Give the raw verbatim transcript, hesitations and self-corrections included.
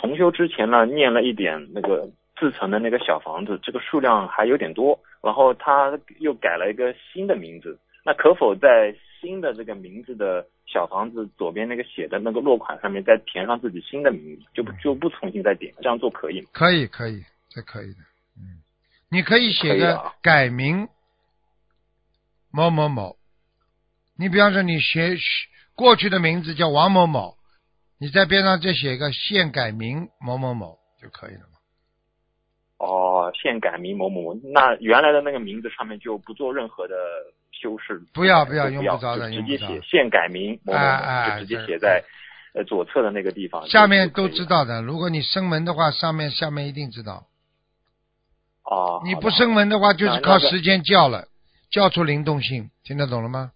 同修之前呢念了一点那个自成的那个小房子，这个数量还有点多，然后他又改了一个新的名字，那可否在新的这个名字的小房子左边那个写的那个落款上面再填上自己新的名字，就不就不重新再点，这样做可以吗？ 可以可以，这可以的。嗯，你可以写个可以啊改名某某某，你比方说你学过去的名字叫王某某，你在边上再写个现改名某某某就可以了嘛。 哦，现改名某某某，那原来的那个名字上面就不做任何的修饰， 不要不要， 不要， 用不着的， 就直接用不着写现改名某某某， 哎哎就直接写在呃左侧的那个地方， 下面都知道的。如果你升门的话，上面下面一定知道。 哦， 你不升门的话，就是靠那那个时间叫了，叫出灵动性，听得懂了吗？